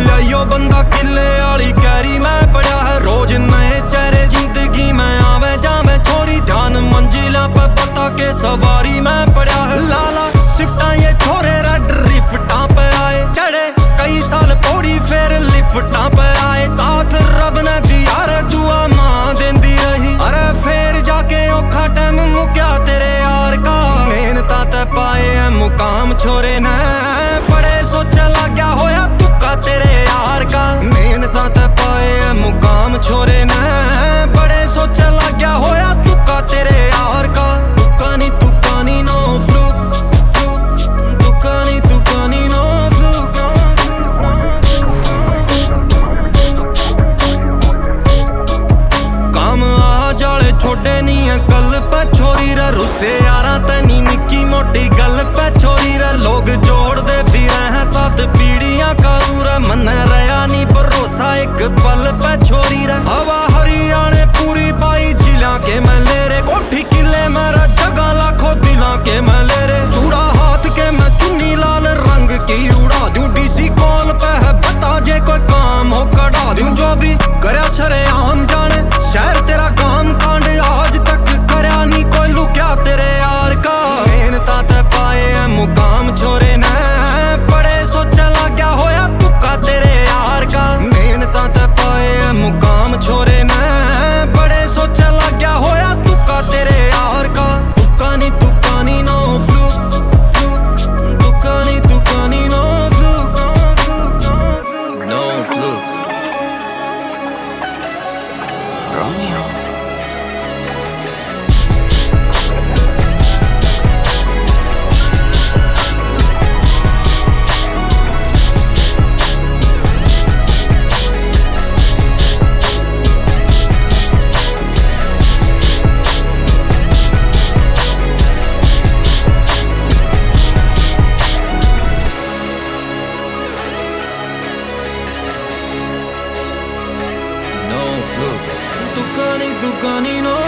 लियाइयो बंदा किले वाली कैरी मैं पढ़िया है रोज नए चेहरे जिंदगी में आवे जावे छोरी ध्यान मंजिला पे पता के सवारी मैं पढ़िया है लाला शिफ्टा ये छोरे रेड लिफ्टा पे आए चढ़े कई साल पौड़ी फिर लिफ्टा पे आए साथ रब ने दिया रे दुआ मां देंदी रही अरे फिर जाके औखा टाइम मुक्या तेरे यार का मेहनता ते पाए है मुकाम छोरे ने बड़े सोच लाग्या होया तुक्का तेरे यार का मेहनता ते पाए है मुकाम छोरे ने बड़े सोच लाग्या होया तुक्का तेरे यार का तुक्का नी नो फ्लूक तुक्का नी नो फ्लूक काम आ जाले छोड़े नहीं है कल पे छोरी रे रुस्से यारा तनी निक्की मोटी गल पे छोरी रे लोग जोड़ दे फिर हैं साथ पीढ़ियां करूं रे मन रहा नहीं भरोसा एक पल पे छोरी रे हवा हरियाणे पूरी पाई जिला के मैं ले रे कोठी किले मेरा जगह लाखों दिला के मैं ले रे चूड़ा हाथ के मैं चुन्नी लाल रंग की उड़ा दूं डीसी कॉल पे है बता जे कोई काम हो कढ़ा दूं जो भी करया शरेआम जाने शहर तेरा काम कांड आज तक करया नहीं कोई लुक्या तेरे यार का मेहनता ते पाए है मुकाम छोरे ने बड़े सोच लाग्या होया तुक्का तेरे यार का मेहनता ते पाए है मुकाम छोरे ने बड़े सोच लाग्या होया तुक्का तेरे यार का तुक्का नी नो फ्लूक तुक्का नी no fluke no fluke Romeo. तुक्का नी नो